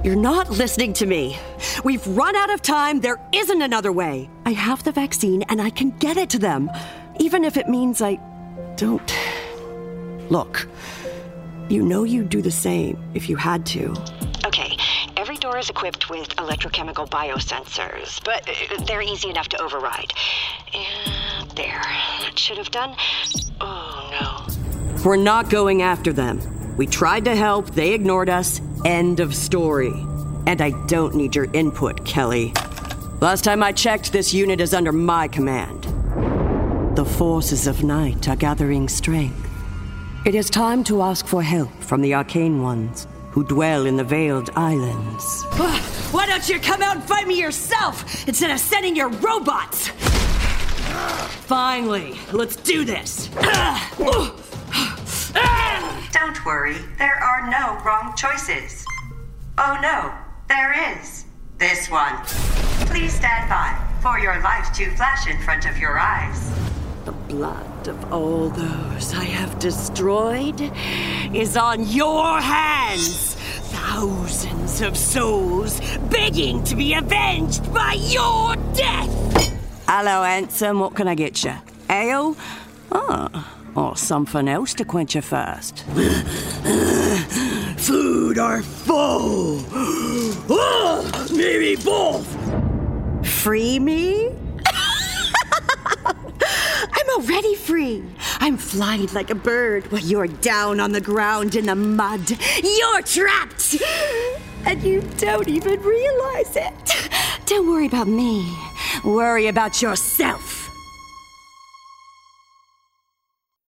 You're not listening to me. We've run out of time. There isn't another way. I have the vaccine and I can get it to them, even if it means I don't. Look, you know you'd do the same if you had to. Okay, every door is equipped with electrochemical biosensors, but they're easy enough to override. And there, that should have done. Oh no. We're not going after them. We tried to help, they ignored us. End of story. And I don't need your input, Kelly. Last time I checked, this unit is under my command. The forces of night are gathering strength. It is time to ask for help from the arcane ones who dwell in the Veiled Islands. Why don't you come out and fight me yourself instead of sending your robots? Finally, let's do this. Don't worry, there are no wrong choices. Oh no, there is. This one. Please stand by for your life to flash in front of your eyes. The blood of all those I have destroyed is on your hands. Thousands of souls begging to be avenged by your death. Hello, handsome. What can I get you? Ale? Or something else to quench your thirst. Food or foe? Maybe both. Free me? I'm already free. I'm flying like a bird while you're down on the ground in the mud. You're trapped! And you don't even realize it. Don't worry about me. Worry about yourself.